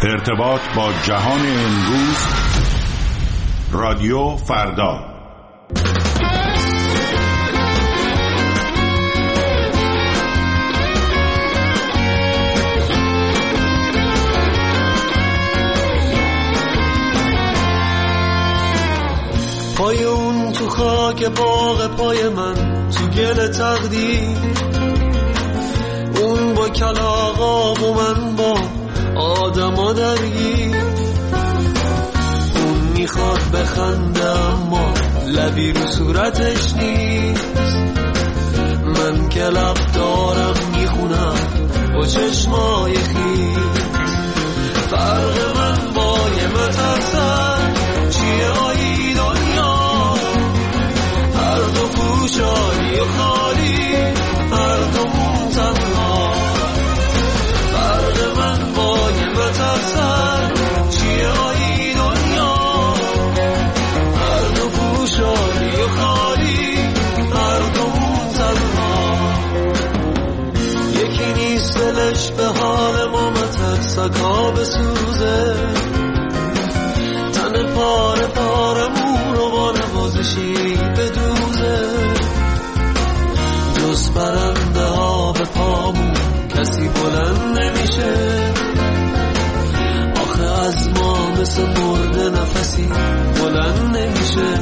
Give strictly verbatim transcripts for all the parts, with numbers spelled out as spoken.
ارتباط با جهان امروز، رادیو فردا. پای اون تو خاک باغ پای من، تو گل تقدیر، اون با کلاغا و من با آدما درگیر. اون میخواد بخنده اما لبی رو صورتش نیست. من که لب دارم میخونم با چشمای خیس. فرق من با یه مترسن چیه آیی دنیا؟ هر دو پوشانی و خالی، هر دو تنها. فرق من با یه مترسن چیه آیی دنیا؟ هر دو پوشانی و خالی، هر دو تنها. یکی نیست دلش به حال ما مترسکا بسوزه، تن پاره پارمون رو با نوازشی بدوزه. جز برنده ها به پامون کسی بلند نمیشه. آخه از ما مثل مرده نفسی بلند نمیشه.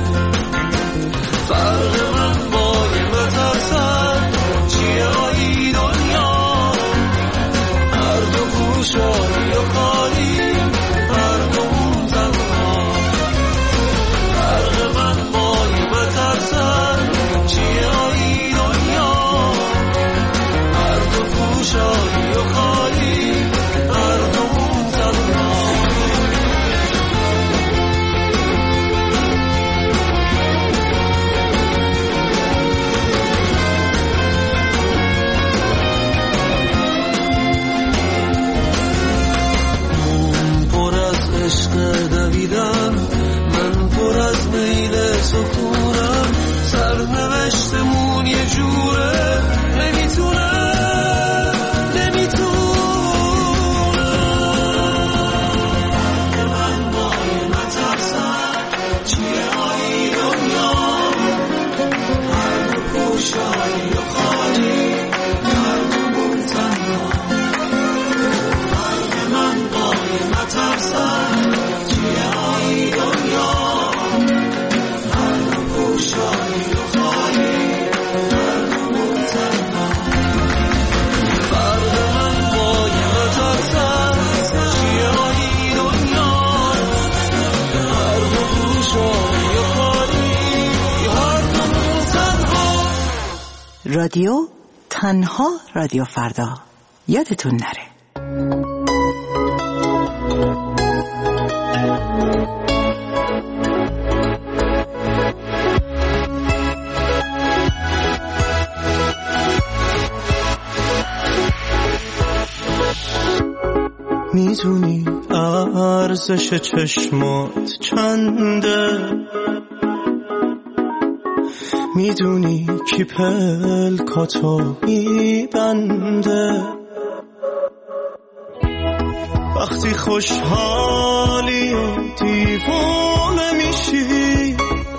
فرق من با یه مترسن چیه آیی دنیا؟ هر دو پوشانی و خالی، هر دو تنها. فرق من با یه مترسن چیه آیی دنیا؟ هر دو پوشانی و خالی، هر دو تنها. اون پر از عشق دویدن، من پر از میل سکونم. سرنوشتمون یه جوره نمیتونه نمیتونه. من با یه مترسن چیه آیی دنیا؟ هر دو پوشانی و خالی، هر دو تنها. من با یه مترسن چیه آیی دنیا؟ هر دو پوشانی و خالی، هر دو تنها. فرق من با یه مترسن چیه آیی دنیا؟ هر دو پوشانی و خالی، هر دو تنها. رادیو تنها، رادیو فردا. یادتون نره. میدونی ارزش چشمات چنده؟ میدونی کی پلکاتو میبنده؟ وقتی خوشحالی و دیوانه میشی،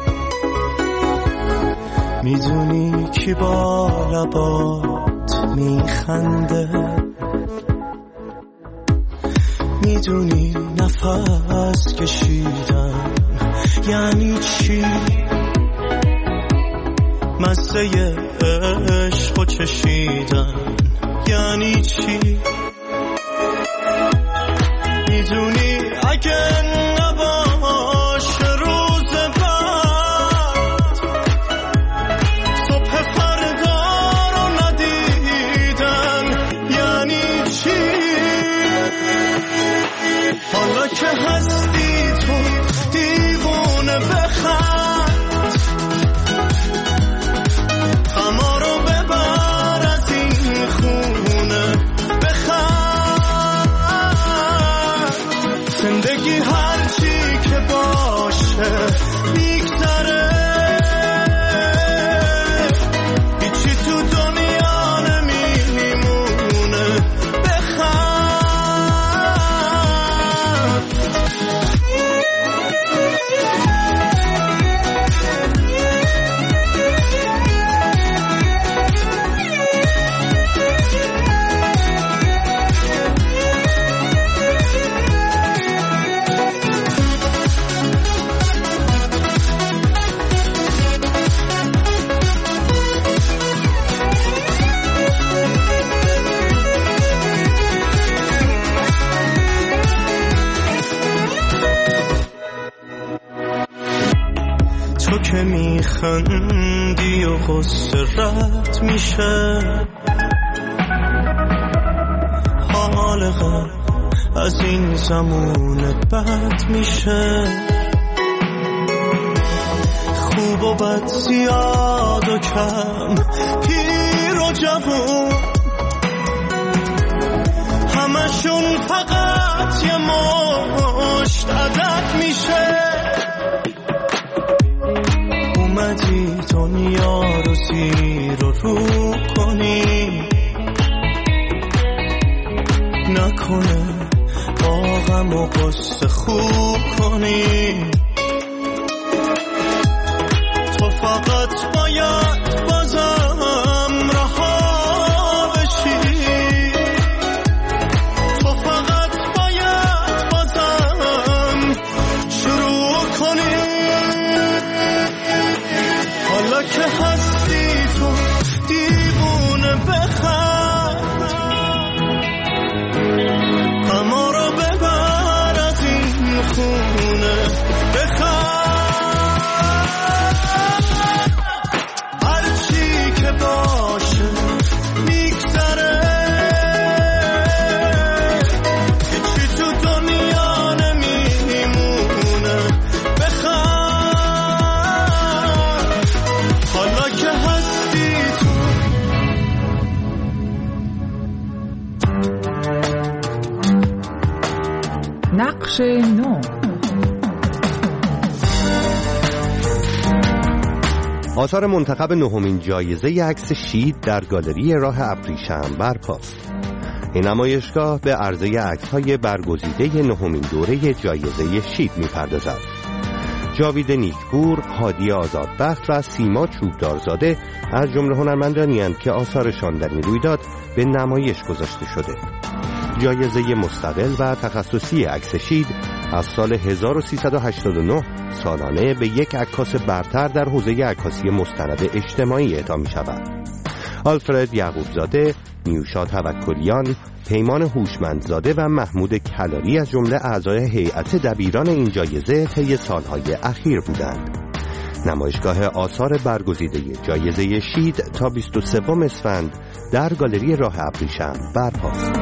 میدونی کی با لبات میخنده؟ میدونی نفس کشیدن یعنی چی؟ مزه عشق و چشیدن یعنی چی؟ میدونی اگه نباشه روز بعد، صبح فردا رو ندیدن یعنی چی؟ حالا که هستی تو دیوونه بخند، غما رو ببر از این خونه بخند. زندگی هرچی که باشه میگذره، هیچی تو دنیا نمیمونه. بخند که میخندی و غصه رد میشه، حال غم از این زمونت بد میشه، خوب و بد زیاد و کم، پیر و جوون، همشون فقط یه مشت عدد میشه. اومدی دنیا رو زیر و رو کنی، نکنه با غم و غصه خوب کنی. تو فقط باید بازم رها بشی، تو فقط باید بازم شروع کنی. حالا که هستی تو دیوونه بخند، غما رو ببر از این خونه بخند. هرچی که باشه میگذره، هیچی تو دنیا نمیمونه. بخند حالا که هستی تو. نقش نو. آثار منتخب نهمین جایزه عکس شید در گالری راه ابریشم برپاست. این نمایشگاه به عرضه عکس‌های برگزیده نهمین دوره جایزه شید می‌پردازد. جاوید نیکپور، هادی آزادبخت و سیما چوبدارزاده از جمله هنرمندانی اند که آثارشان در این رویداد به نمایش گذاشته شده. جایزه مستقل و تخصصی عکس شید از سال هزار و سیصد و هشتاد و نه سالانه به یک عکاس برتر در حوزه عکاسی مستند اجتماعی اعطا می شود. آلفرد یعقوبزاده، نیوشا توکلیان، پیمان هوشمندزاده و محمود کلاری از جمله اعضای هیئت دبیران این جایزه طی سالهای اخیر بودند. نمایشگاه آثار برگزیده جایزه شید تا بیست و سوم اسفند در گالری راه ابریشم برپاست.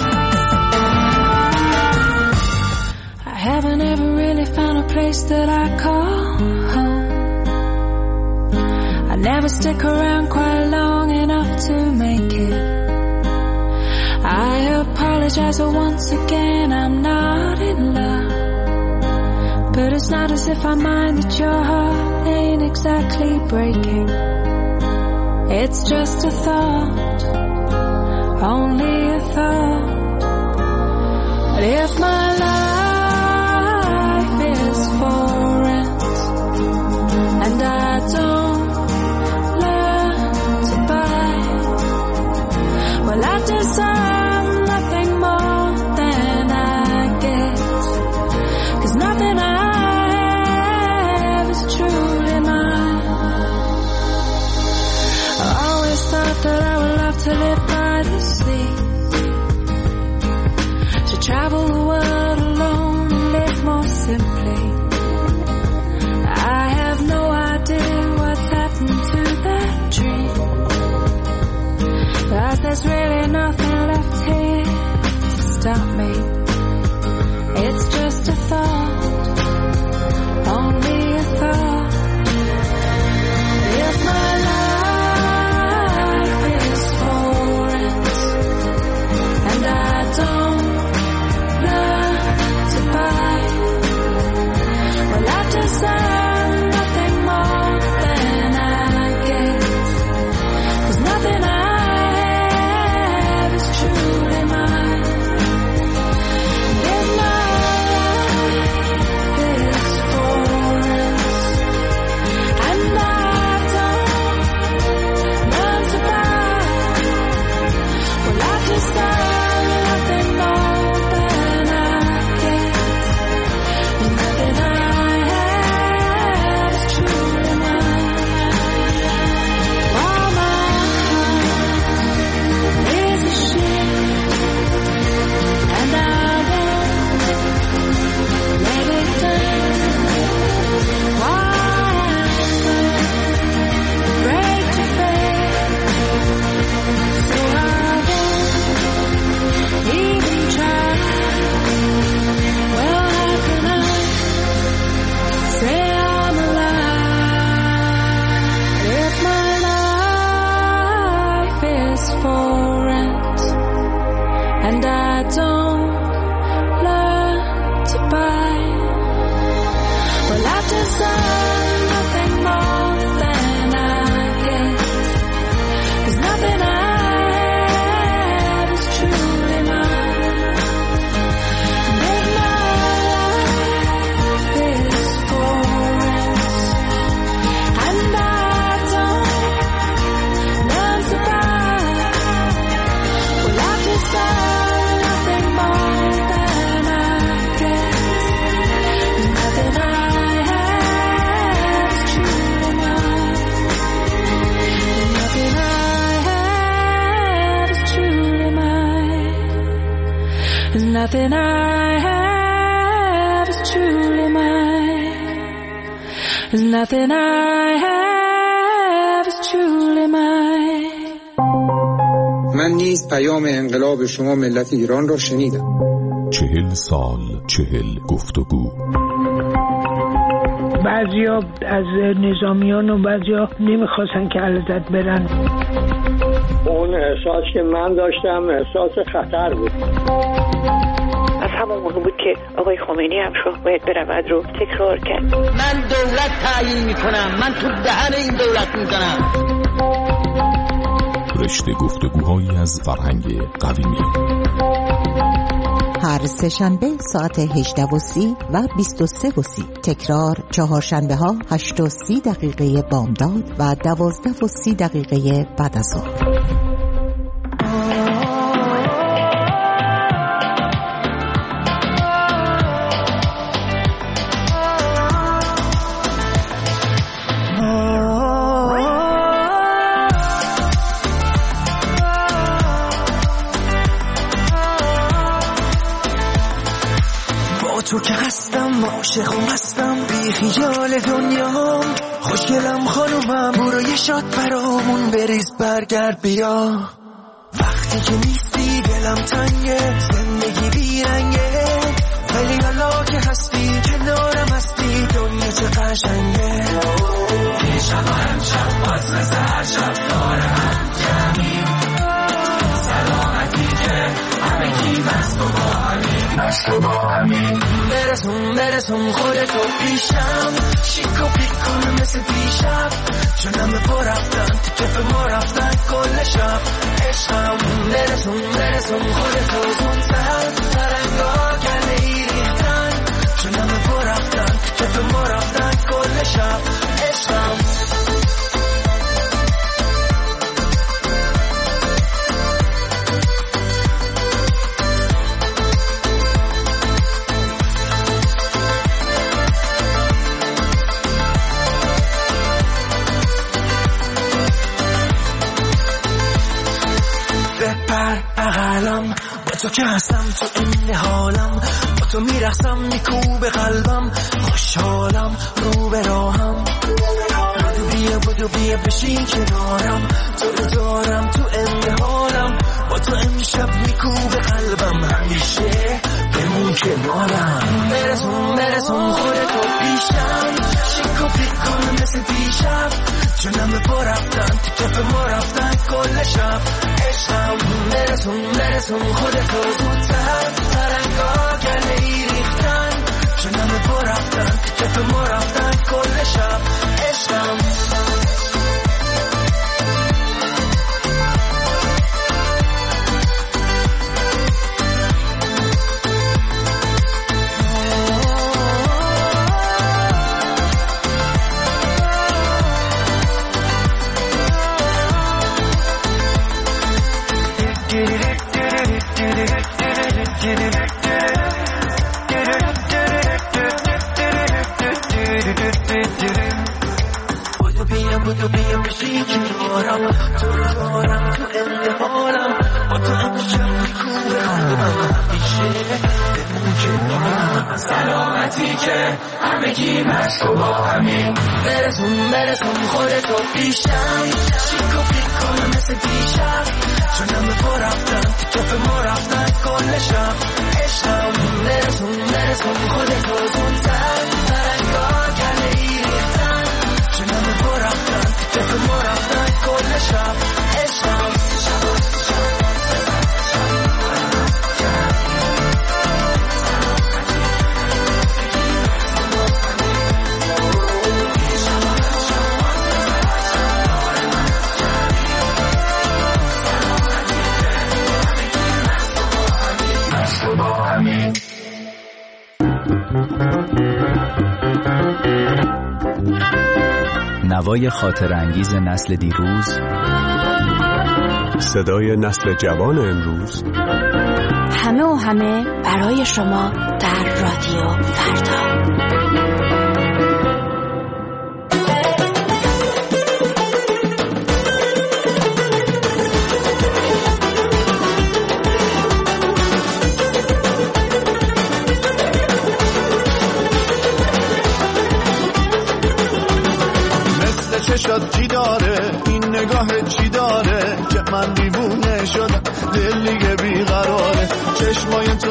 I haven't ever really found a place that I call home. I never stick around quite long enough to make it. I apologize for once again, I'm not in love. But it's not as if I mind that your heart ain't exactly breaking. It's just a thought, only a thought. But if my life is for rent and I don't learn to buy, well I deserve nothing more than I get, 'cause nothing I have is truly mine. I always thought that I would love to live by the sea, to travel the world alone and live more simply. I have no idea what's happened to that dream, 'cause there's really nothing left here to stop me. It's just a thought, only a thought. If my life is for rent and I don't learn to buy, well I deserve nothing more than I get, 'cause nothing I have is truly mine. nothing I have is truly mine. There's nothing I have is truly mine. من نیز پیام انقلاب شما ملت ایران را شنیدم. چهل سال چهل گفتگو. بعضیا از نظامیان و بعضیا نمیخواستن که علیزاده برن. اون احساس که من داشتم احساس خطر بود. از همون موقع بود که آقای خمینی هم شاه باید برود رو تکرار کرد. من دولت تعیین میکنم، من تو دهن این دولت میزنم. رشته گفتگوهایی از فرهنگ قویمی. هر سه شنبه ساعت هجده و سی و بیست و سه و سی. تکرار چهارشنبه ها هشت و سی دقیقه بامداد و دوازده و سی دقیقه بعد از ظهر. تو که هستم عاشقم هستم بی خیال دنیام خوشگلم خانومم برو یه شات برامون بریز برگرد بیا وقتی که نیستی دلم تنگه زندگی بیرنگه ولی حالا که هستی کنارم هستی دنیا چه قشنگه یه شب و هم شب باز مثل هر شب داره هم جمعیم سلامتی که همه کی مست و با همین مست و با همین برسون برسون خودتو پیشم شیک و پیک کنم مثل دیشب جونم پا رفتن تو کف ما رفتن کل شب عشقم برسون برسون خودتو زونتر سرنگا گله ای ریختن جونم پا رفتن تو کف ما رفتن کل شب عشقم بغلم با تو که هستم تو این حالم با تو میرخصم میکوب قلبم خوشحالم رو به راهم بودو بیا بودو بیا بشین کنارم تو رو دارم تو این حالم با تو امشب میکوب قلبم همیشه بمون کنارم برسون برسون خودتو پیشم شیک و پیک کنم مثل دیشب جونم پا رفتن تو کف ما رفتن کل شب عشقم برسون برسون خودتو زودتر سرنگا گله ای ریختن جونم پا رفتن تو کف ما رفتن کل شب عشقم بودو بیا بودو بیا بشی کنارم تو رو دارم تو انتحالم با تو امشب میکوب قلبم همیشه بمون کنارم سلامتی که همگی مست و با همین برسون برسون خودتو پیشم شیک و پیک کنم مثل دیشب جونم پا رفتن تو کف ما رفتن کل شب عشقم برسون برسون خودتو زودتر سرنگا گله ای ریختن جونم پا رفتن تو کف ما رفتن کل شب عشقم نوای خاطر انگیز نسل دیروز، صدای نسل جوان امروز، همه و همه برای شما در رادیو فردا.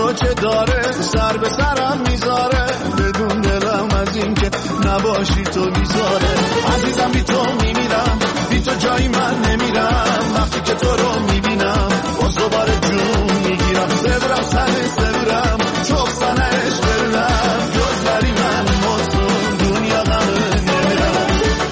منو چه داره سر به سرم میذاره بدون دلم از این که نباشی تو بیزاره عزیزم بی تو میمیرم بی تو جایی من نمیرم وقتی که تو رو میبینم باز دوباره جون میگیرم زبرم سنه زبرم چوب سنه عشق برنم جز بری من مزدون دنیا غمه نمیرم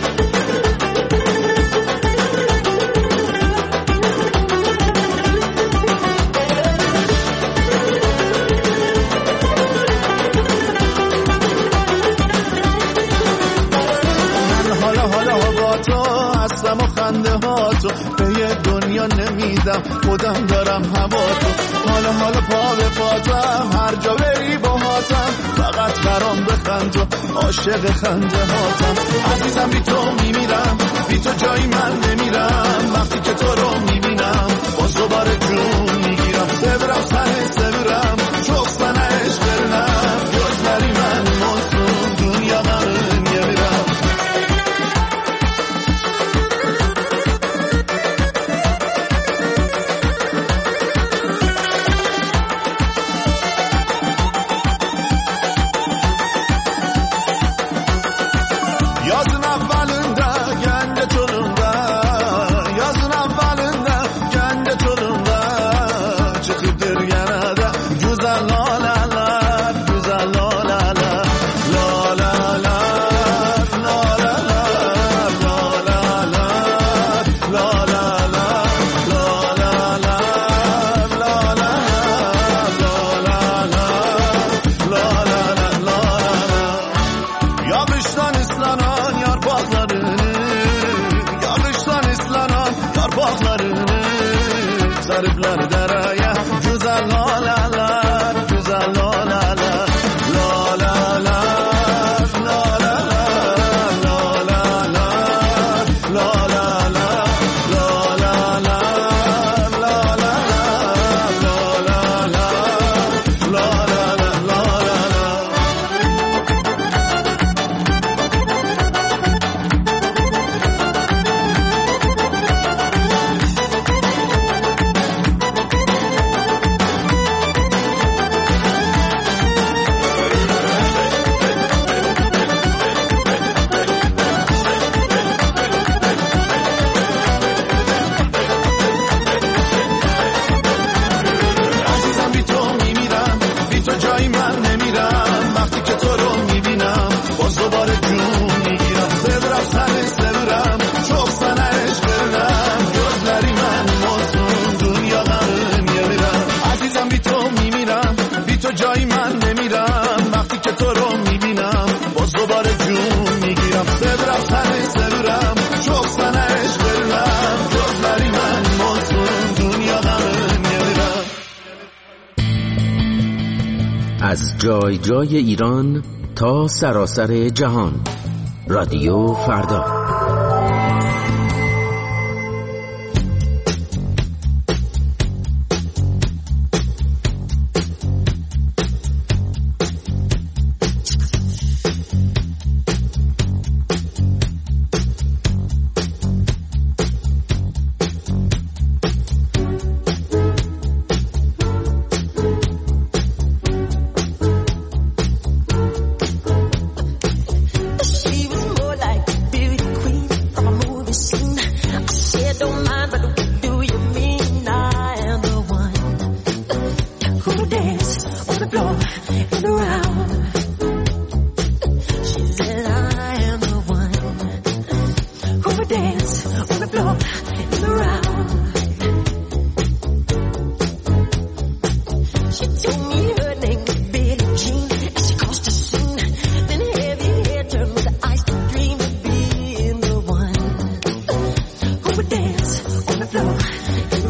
هستم و خنده ها تو به یه دنیا نمیدم خودم دارم هوا تو حالا حالا پا به پاتم هر جا بری با هاتم فقط برام بخند تو عاشق خنده هاتم عزیزم بی تو میمیرم بی تو جایی من نمیرم وقتی که تو رو میبینم باز دوباره جون میگیرم سبرم سنه سبرم چوب سنه عشق برنم جز بری من مزدون دنیا غمه نمیرم از جای جای ایران تا سراسر جهان رادیو فردا.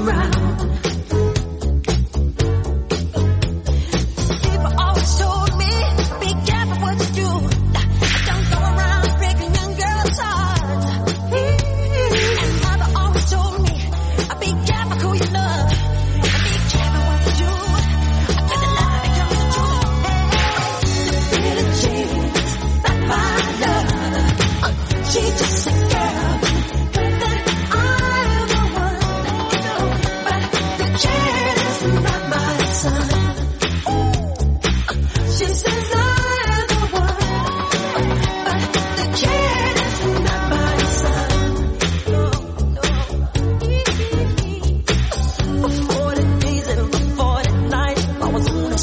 People always told me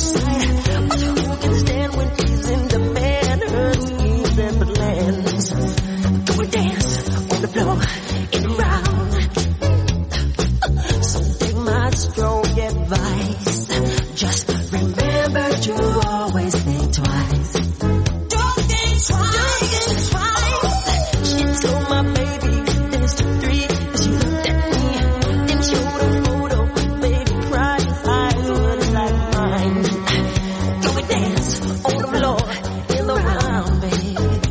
sight. But who can stand when she's in demand? Her schemes and plans. Go and dance on the floor in a round. So take my strong advice. Just remember to always think twice. Don't think twice. Don't think twice. She told my baby dance to three. She looked at me, then showed a photo. Baby cried, his eyes were like mine. Go and dance on the floor in the round, baby.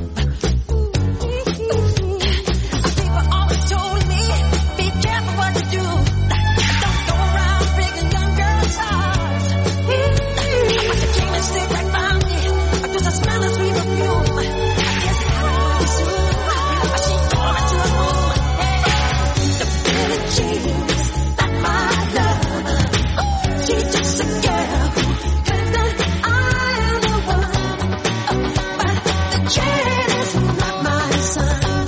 People always told me, be careful what you do. Don't go around breaking young girls' hearts. But you came and stayed right by me. Because I smell a sweet perfume. I guess it happened soon. She tore into a room. The Billie Jean, not my love. She's just a girl who claims that I am the one. But the kid is not my son.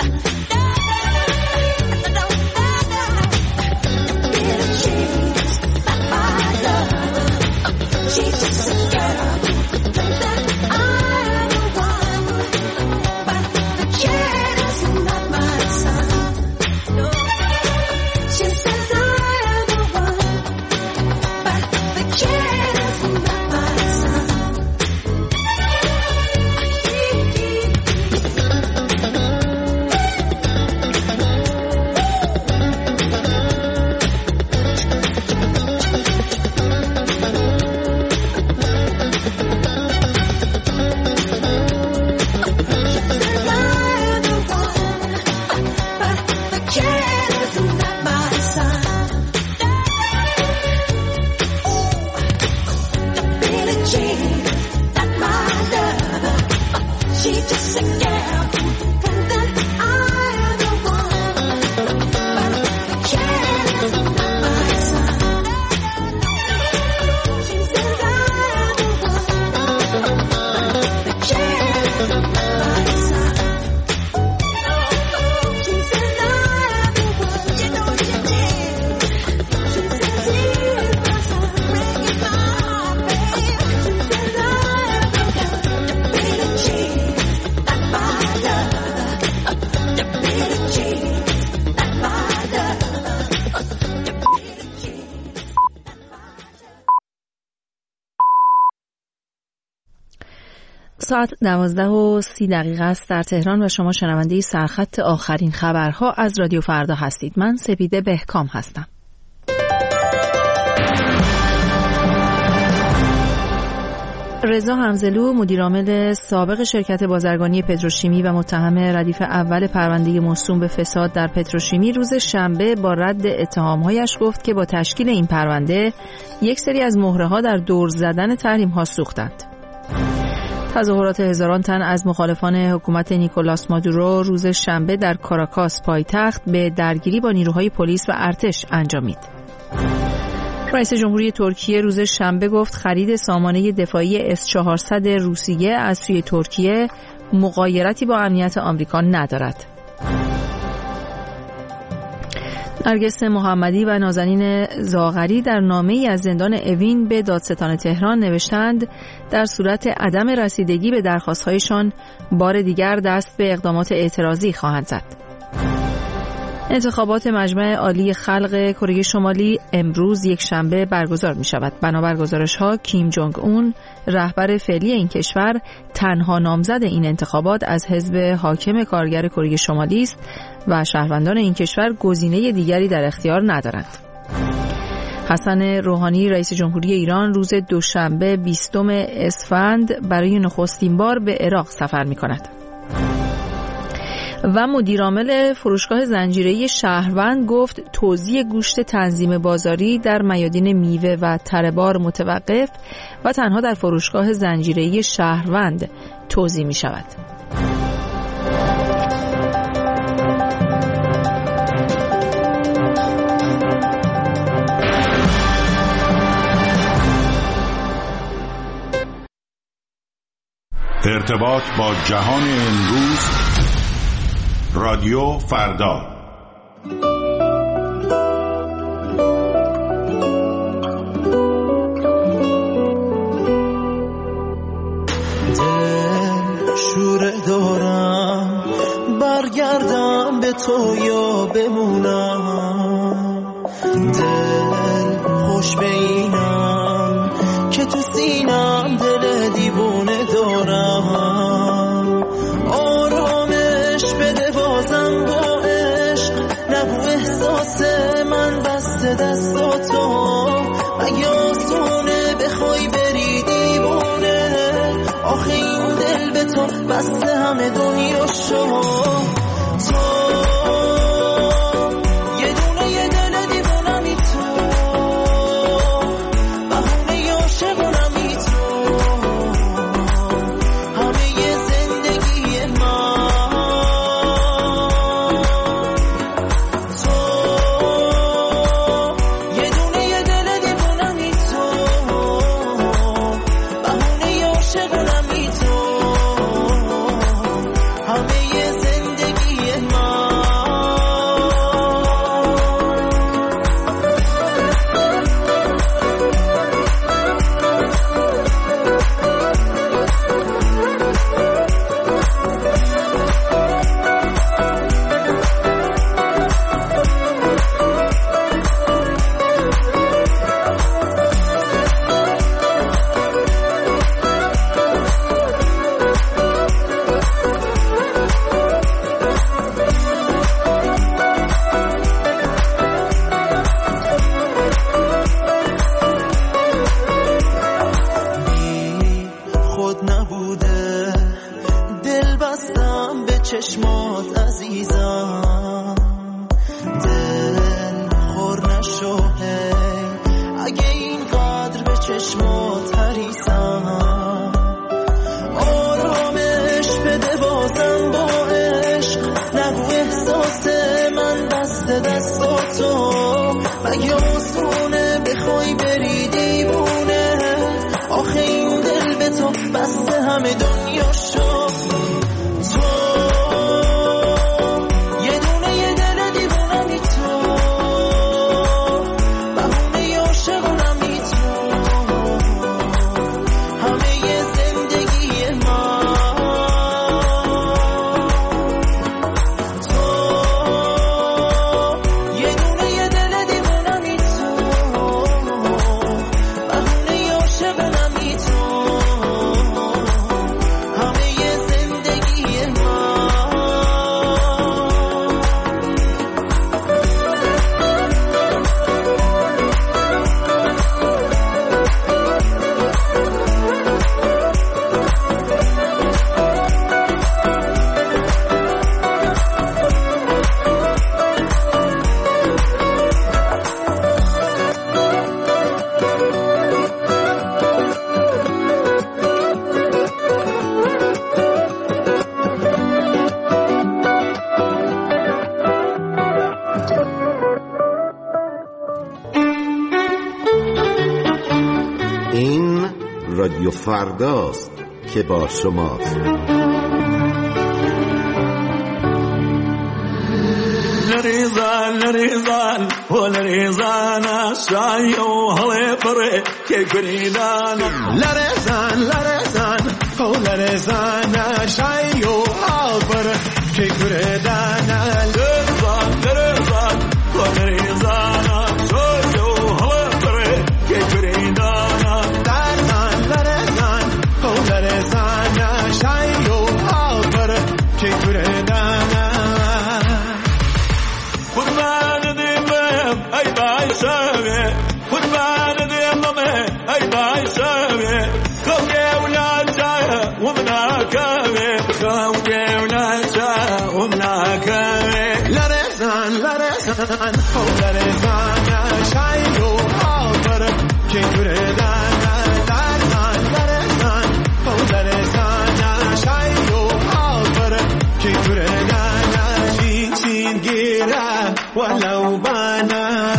Billie Jean, not my love. She's just a girl who claims that I am the one. But the kid is not my son. No, she says I am the one. But the kid is not my son. ساعت دوازده و سی دقیقه است در تهران و شما شنونده سرخط آخرین خبرها از رادیو فردا هستید. من سپیده بهکام هستم. رضا حمزلو مدیرعامل سابق شرکت بازرگانی پتروشیمی و متهم ردیف اول پرونده موسوم به فساد در پتروشیمی روز شنبه با رد اتهام‌هایش گفت که با تشکیل این پرونده یک سری از مهره‌ها در دور زدن تحریم‌ها سوختند. تظاهرات هزاران تن از مخالفان حکومت نیکولاس مادورو روز شنبه در کاراکاس پایتخت به درگیری با نیروهای پلیس و ارتش انجامید. رئیس جمهوری ترکیه روز شنبه گفت خرید سامانه دفاعی اس چهارصد روسیه از سوی ترکیه مغایرتی با امنیت آمریکا ندارد. نرگس محمدی و نازنین زاغری در نامه‌ای از زندان اوین به دادستان تهران نوشتند در صورت عدم رسیدگی به درخواست‌هایشان بار دیگر دست به اقدامات اعتراضی خواهند زد. انتخابات مجمع عالی خلق کره شمالی امروز یک شنبه برگزار می شود. بنابر گزارش‌ها کیم جونگ اون رهبر فعلی این کشور تنها نامزد این انتخابات از حزب حاکم کارگر کره شمالی است و شهروندان این کشور گزینه دیگری در اختیار ندارند. حسن روحانی رئیس جمهوری ایران روز دوشنبه بیستم اسفند برای نخستین بار به عراق سفر می کند. و مدیرعامل فروشگاه زنجیره‌ای شهروند گفت توزیع گوشت تنظیم بازاری در میادین میوه و تره‌بار متوقف و تنها در فروشگاه زنجیره‌ای شهروند توزیع می شود. ارتباط با جهان امروز رادیو فردا. شوره دارم برگردم به تو یا بمونم، دل خوش به اینم که تو سینم دل دیوونه دارم. آرامش بده بازم با عشق، نگو احساس من بسته دستاتو، مگه آسونه بخوای بری دیوونه، آخه این دل به تو بسته همه دنیا شو. تو یه دونه یه دل دیوونمی تو، بهونه عاشقونمی تو، همه یه زندگی من. تو یه دونه یه دل دیوونمی تو، بهونه عاشقونمی تو، همه یه زندگی من. خود نبوده دل بستم به چشمات عزیزم، دل خور نشو هی اگه اینقدر به چشمات حریصم. آرامش بده بازم با عشق، نگو احساس من بسته دستاتو، مگه آسونه بخوای بری دیوونه، آخه این دل به تو بسته همه دنیا شو. تو یه دونه یه دل دیوونمی تو، بهونه عاشقونمی تو، همه یه زندگی من. تو یه دونه یه دل دیوونمی تو، بهونه عاشقونمی تو، همه یه زندگی من. این رادیو فرداست که با شماست. لريزان لريزان ولريزان الشاي وهلي بري كيكريدان لريزان لريزان ولريزان الشاي وهلي بري كيكريدان لريزان لريزان ولريزان الشاي وهلي بري كيكريدان لريزان لريزان ولريزان الشاي وهلي بري كيكريدان قربان ديمم اي باي شامي قربان ديمم اي باي شامي خوجي ولا جاي ومنا كامي خوجي ولا جاي ومنا كامي لا رزان لا رزان لا رزان شايو حاضر كي تريدان لا رزان لا رزان لا رزان شايو حاضر كي تريدان شين شين غيره ولو بانا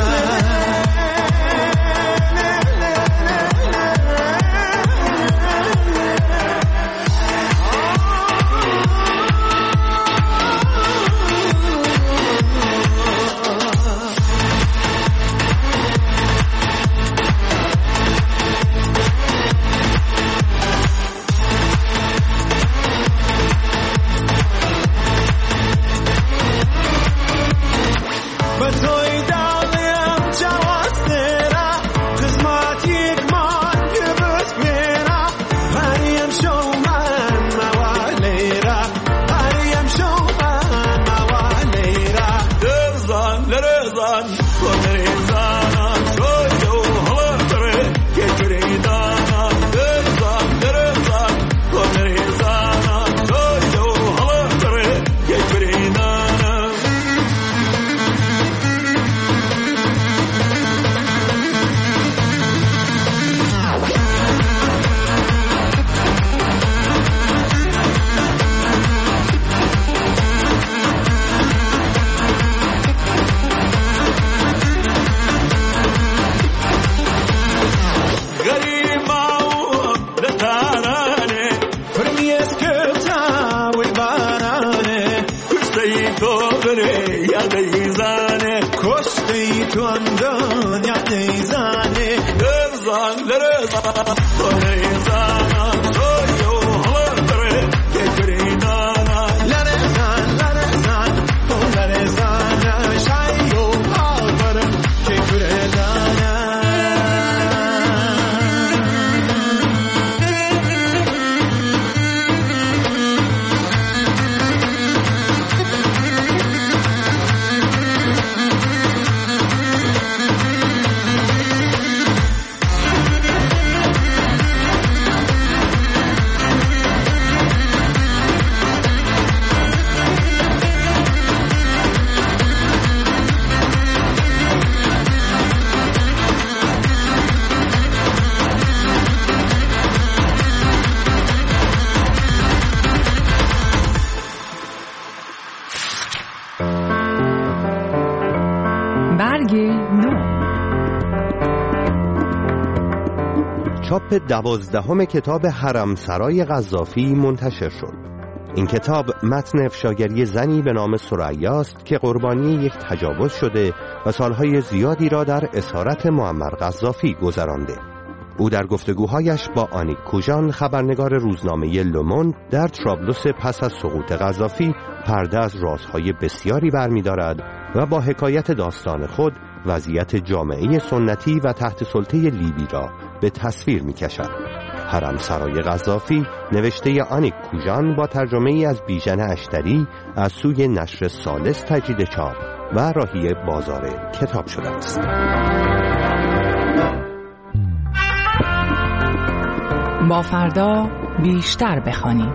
چون دنیا نیزانی لرزان لرزان لرزان سویو هلندره که گریدانا لرزان لرزان لرزان شایو آورم که گریدانا چاپ دوازدهم کتاب حرمسرای قذافی منتشر شد. این کتاب متن افشاگری زنی به نام ثریا است که قربانی یک تجاوز شده و سالهای زیادی را در اسارت معمر قذافی گذرانده. او در گفتگوهایش با آنیک کوژان خبرنگار روزنامه لوموند در طرابلس پس از سقوط قذافی پرده از رازهای بسیاری برمی‌دارد و با حکایت داستان خود وضعیت جامعه سنتی و تحت سلطه لیبی را به تصویر می‌کشد. حرمسرای قذافی نوشته آنیک کوژان با ترجمه ای از بیژن اشتری از سوی نشر ثالث تجدید چاپ و راهی بازار کتاب شده است. با فردا بیشتر بخوانیم.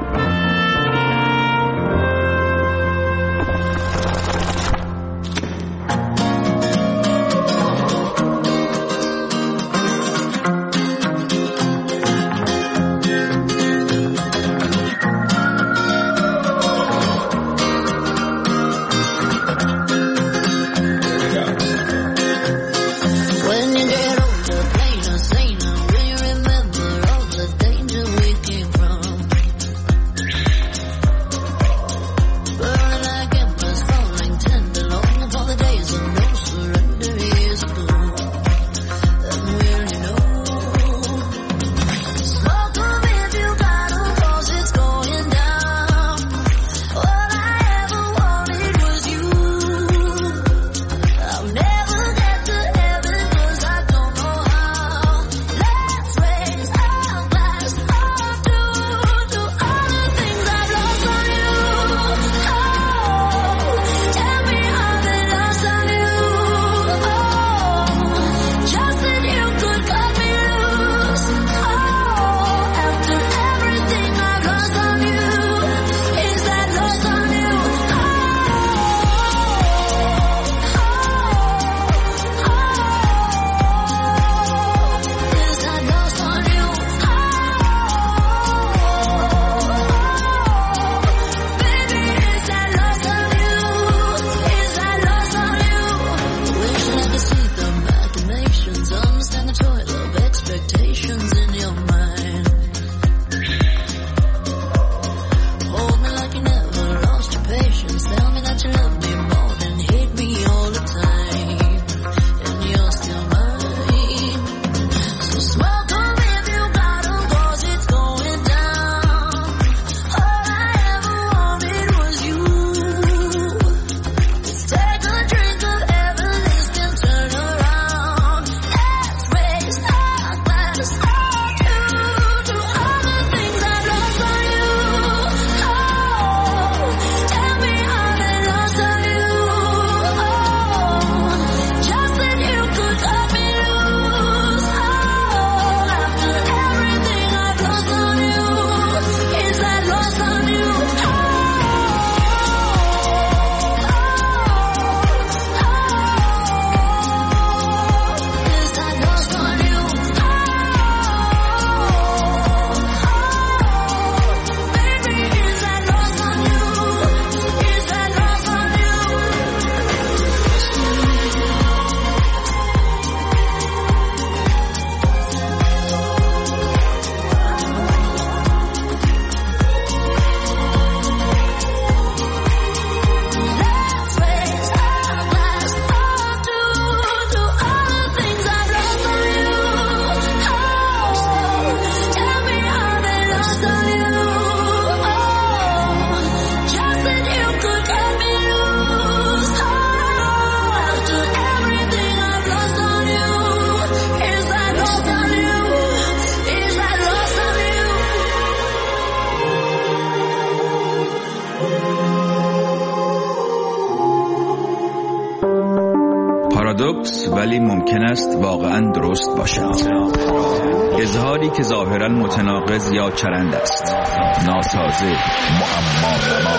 پارادوکس ولی ممکن است واقعا درست باشد. اظهاری که ظاهرا متناقض یا چرند است، ناسازه، معما.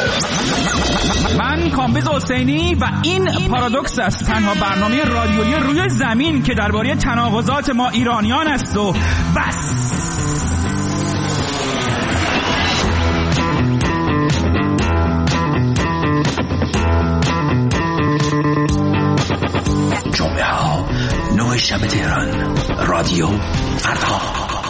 من کامبیز حسینی و این پارادوکس است، تنها برنامه رادیویی روی زمین که درباره تناقضات ما ایرانیان است و بس. جمعه ها نه شب تهران، رادیو فردا.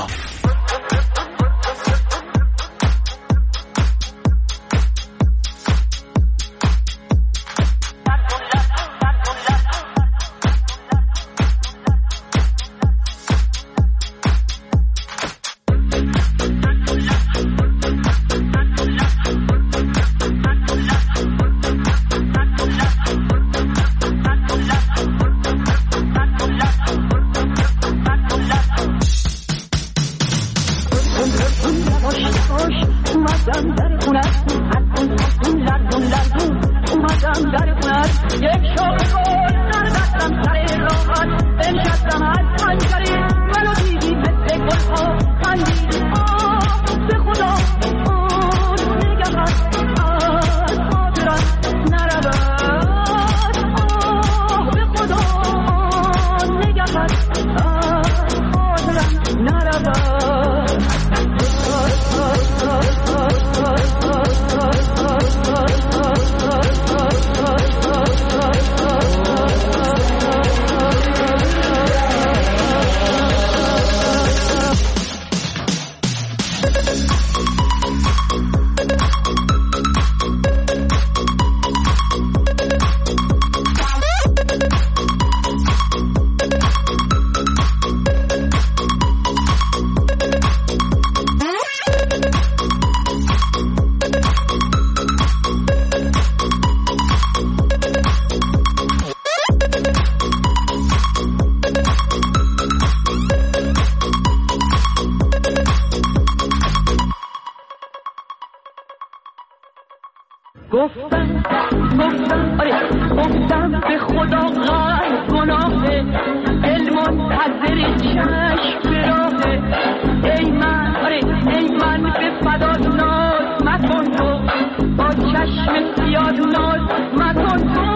گفتم گفتم آره گفتم به خدا غیر گناهه علم منتظر چشم براهه ای من آره ای من به فدا ناز مکن تو با چشم سیاد ناز مکن تو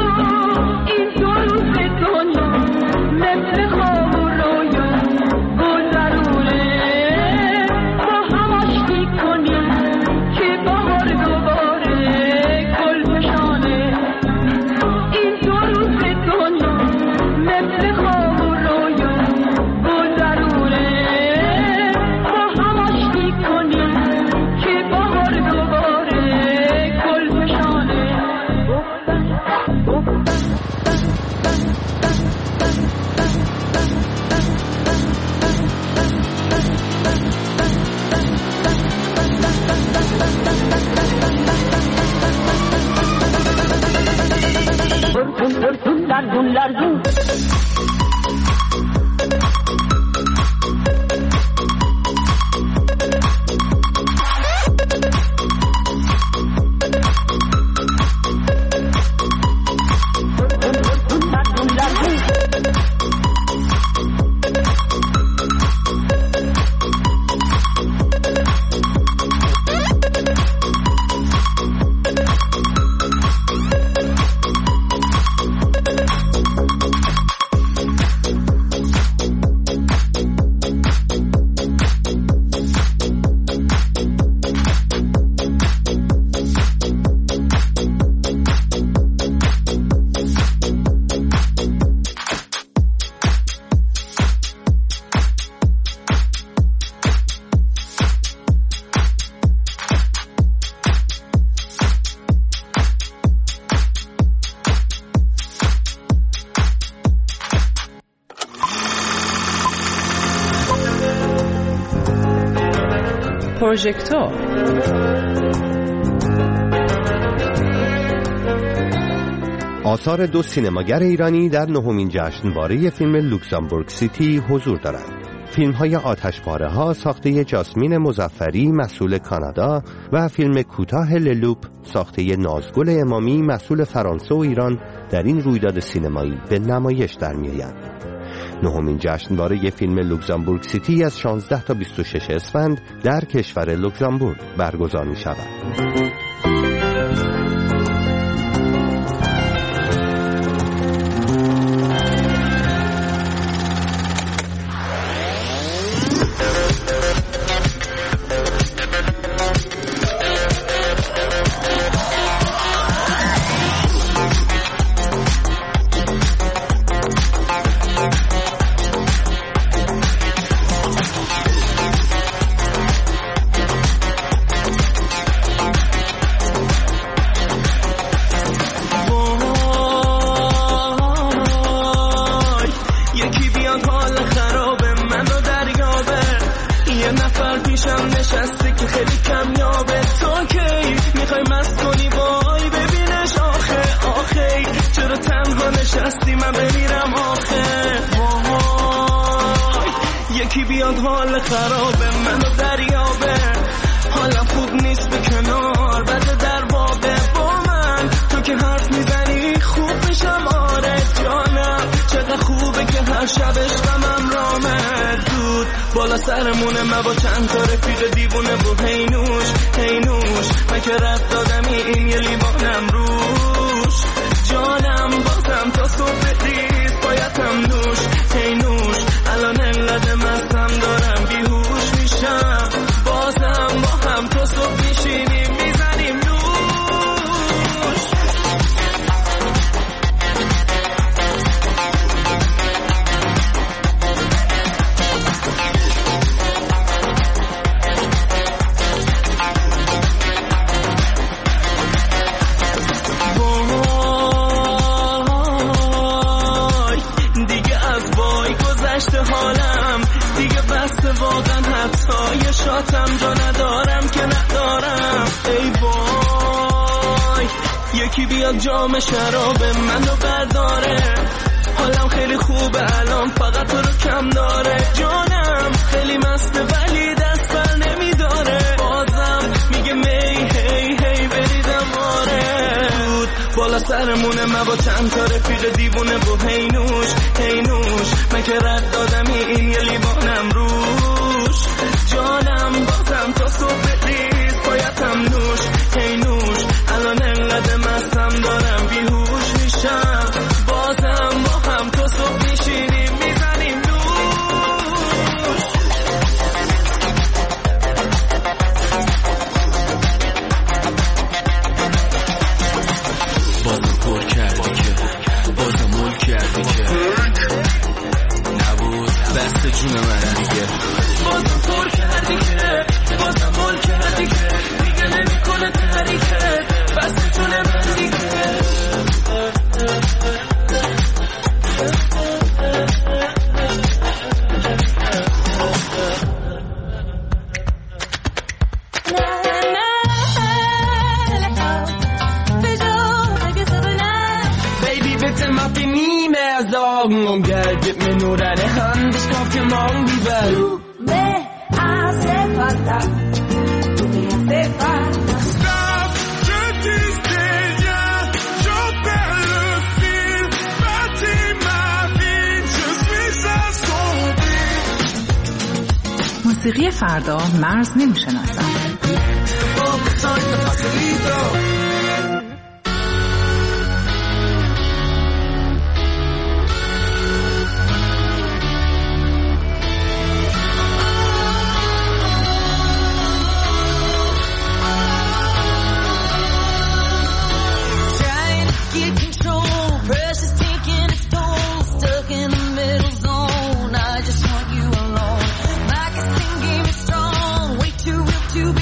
این دو روز دنیا مثل خواب و رویا گذرونه با هم آشتی کنیم که بهار دوباره گل بشانه این دو روز دنیا مثل خواب و رویا گذرونه با هم آشتی کنیم که بهار دوباره گل بشانه گفتم گفتم لرزون لرزون پروژکتور آثار دو سینماگر ایرانی در نهمین جشنواره فیلم لوکزامبورگ سیتی حضور دارند. فیلم‌های آتشپاره ها ساخته جاسمین مظفری مسئول کانادا و فیلم کوتاه للوپ ساخته نازگل امامی مسئول فرانسه و ایران در این رویداد سینمایی به نمایش در می‌آیند. نهمین جشنواره فیلم لوکزامبورگ سیتی از شانزده تا بیست و شش اسفند در کشور لوکزامبورگ برگزار می‌شود. بالا سرمونه من با چند تا رفیق دیوونه و هینوش هینوش من که رفت دادمی این یه لیوانم روش جانم بازم تا صبح ریز بایدم نوش هینوش الان انقدر مستم دارم بیهوش میشم بازم با هم تا صبح میشینیم میزنیم نوش. شاتم جا ندارم که ندارم ای وای یکی بیاد جام شراب منو برداره حالم خیلی خوبه الان فقط تو رو کم داره جانم خیلی مسته ولی دست بر نمیداره بازم میگه می هی هی بریدم آره بود بالا سرمونه من با چند تا رفیق دیوونه و هینوش هینوش من که رد دادمی این یه لیوانم روش جانم بازم تا صبح ریز بایدم نوش هی نوش الان انقدر مستم دارم بیهوش میشم بازم با هم تا صبح میشینیم میزنیم نوش. بازم پر کردی که بازم مول کردی که نبود دست جون من دیگه بازم پر کردی که بازم مول کردی که دیگه نمی کنه تحریکه بس جون من دیگه Baby bitte mach dir nie mehr Sorgen um Geld, gib mir nur deine Hand, ich kauf dir morgen die Welt. Du me hace falta, tu me hace falta. Stop, je disais rien, je perds le fil, bâtis ma vie, je suis assombri. موسیقی فردا مرز نمیشناسد. Too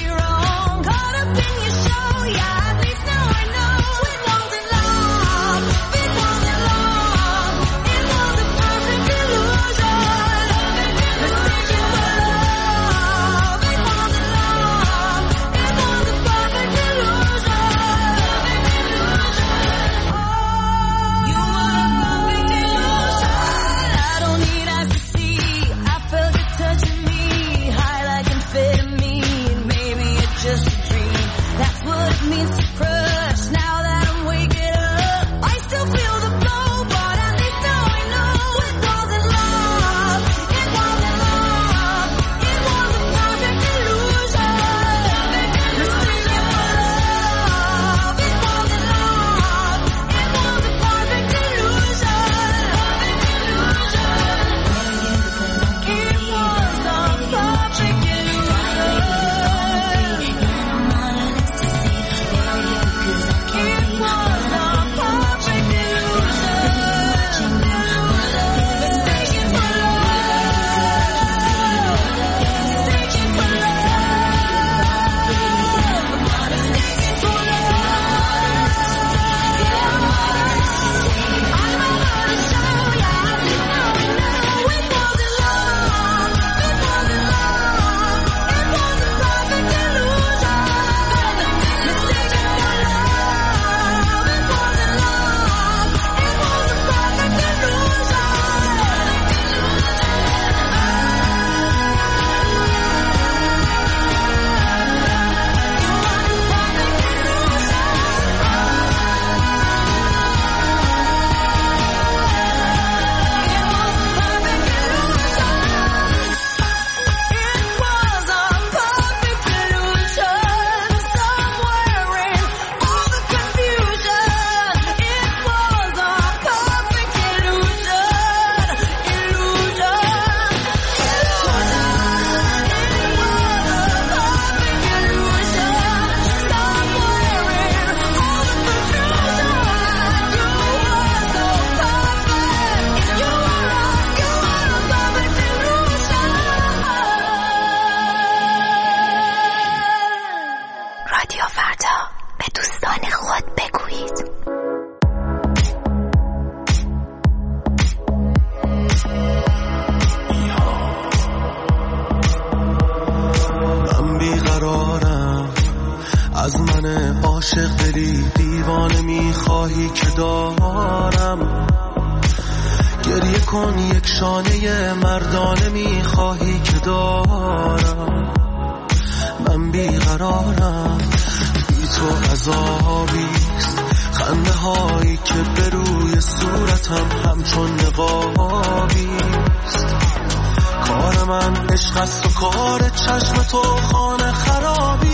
از من عاشق دلی دیوانه میخواهی که دارم، گریه کن یک شانه مردانه میخواهی که دارم. من بیقرارم بی تو عذابیست، خنده هایی که به روی صورتم همچون نقابیست. کار من عشق است و کار چشم تو خانه خرابی.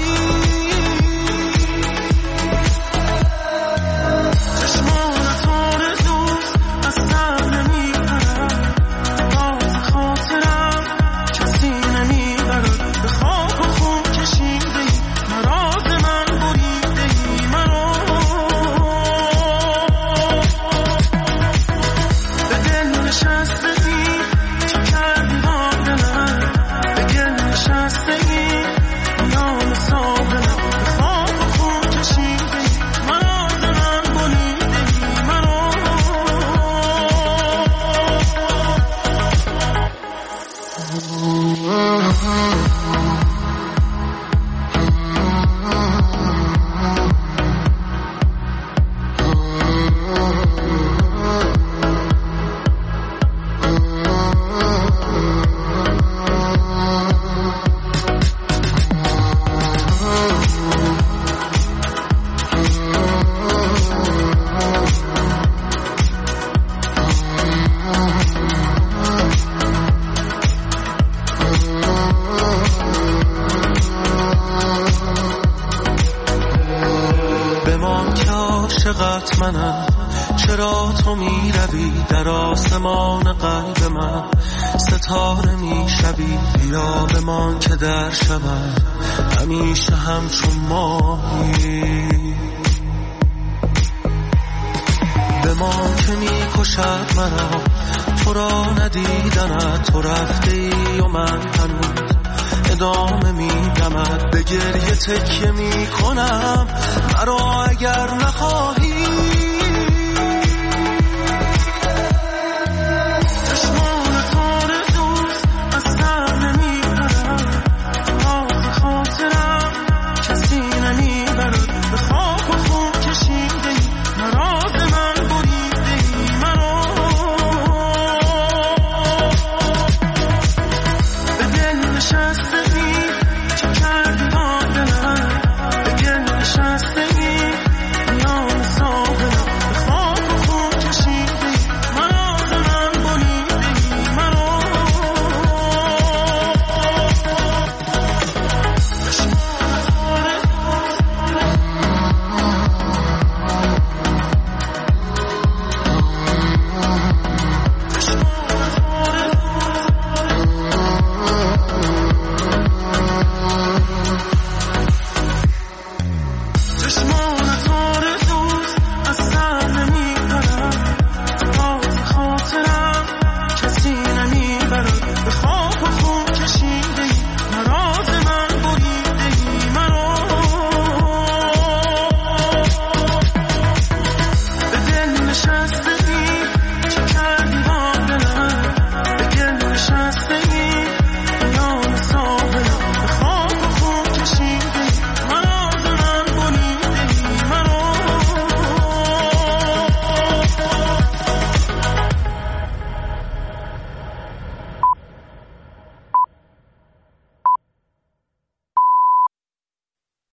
چرا تو می روی در آسمان قلب من، ستاره می شوی بیا بمان که در شبم همیشه همچون ماهی. بمان که می کشد مرا تو را ندیدنت، تو رفته ای و من هنوز ادامه می دمد. به گریه تکیه می کنم مرا اگر نخواهی.